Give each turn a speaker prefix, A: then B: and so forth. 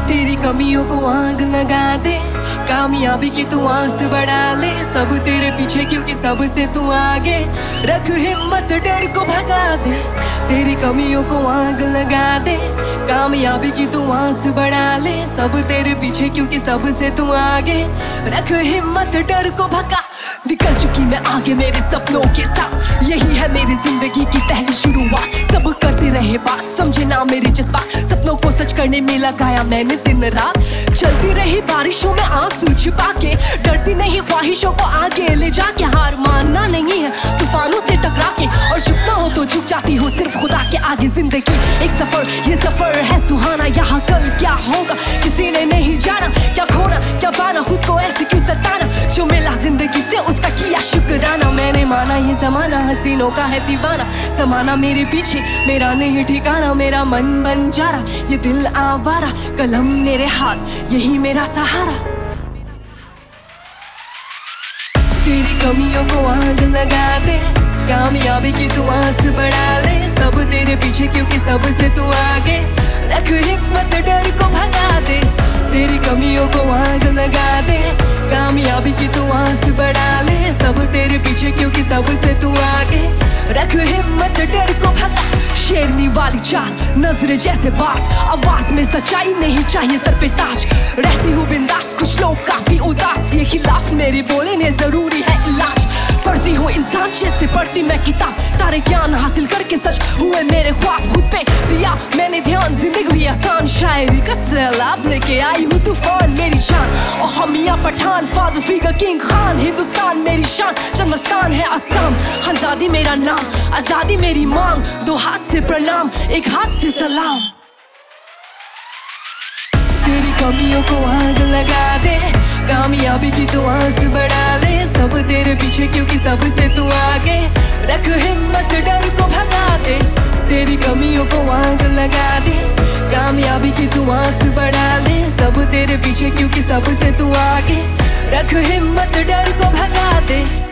A: तेरी कमियों को आग लगा दे, कामयाबी की तू आस बढ़ा ले। सब तेरे पीछे क्योंकि सबसे तू आगे, रख हिम्मत डर को भगा दे। तेरी कमियों को आग लगा दे, कामयाबी की तू आस बढ़ा ले। सब तेरे पीछे क्योंकि सबसे तू आगे, रख हिम्मत डर को भगा। निकल चुकी मैं आगे मेरे सपनों के साथ, यही है मेरी जिंदगी की पहली शुरुआत। सब करते रहे बात, समझे ना मेरे जज्बात, सपनों को सच करने में लगाया मैंने दिन रात। चलती रही बारिशों में आंसू छिपा के, डरती नहीं ख्वाहिशों को आगे ले जाके। हार मानना नहीं है तूफानों से टकरा के, और झुकना हो तो झुक जाती हो सिर्फ खुदा के आगे। जिंदगी एक सफर, ये सफर है सुहाना, यहाँ कल क्या होगा किसी ने नहीं जाना। क्या खोना क्या पाना, खुद को ऐसे क्यों सताना, जो मिला जिंदगी से उसका किया शुक्राना। मैंने माना ये जमाना हसीनों का है दीवाना, समाना मेरे पीछे मेरा नहीं ठिकाना। मेरा मन बन जा रहा ये दिल आवारा, कलम मेरे हाथ यही मेरा सहारा। तेरी कमियों को आग लगा दे, कामयाबी की तू आस बढ़ा ले। सब तेरे पीछे क्योंकि सबसे तू आगे, रख हिम्मत डर को भगा दे। तेरी कमियों को आग लगा दे, कामयाबी की तू आस बढ़ा ले। सब तेरे पीछे क्योंकि सबसे तू आगे, रख हिम्मत डर को भगा। शेरनी वाली चाल, नजरे जैसे बास, आवाज में सच्चाई नहीं चाहिए सर पे ताज। रहती हूँ बिंदास, कुछ लोग काफी उदास, ये खिलाफ मेरे बोले ने जरूरी है इलाज। पढ़ती हूँ इंसान जैसे पढ़ती मैं किताब, सारे ज्ञान हासिल करके सच हुए मेरे ख्वाब। खुद पे दिया मैंने ध्यान, जिंदगी हुई आसान, शायरी का सैलाब लेके आई हूँ तूफान मेरी जान। और हम या Pathan, father figure king Khan, Hindustan मेरी शान, जन्मस्थान है असम। आजादी मेरा नाम, आजादी मेरी मांग, दो हाथ से प्रणाम एक हाथ से सलाम। तेरी कमियों को आग लगा दे, कामयाबी की तू आस बढ़ा ले। सब तेरे पीछे क्योंकि सबसे तू आगे, रख हिम्मत डर को भगा दे। तेरी कमियों को आग लगा दे, कामयाबी की तू आस बढ़ा ले। सब तेरे पीछे क्योंकि सबसे तू आगे, रख हिम्मत डर को भगा दे।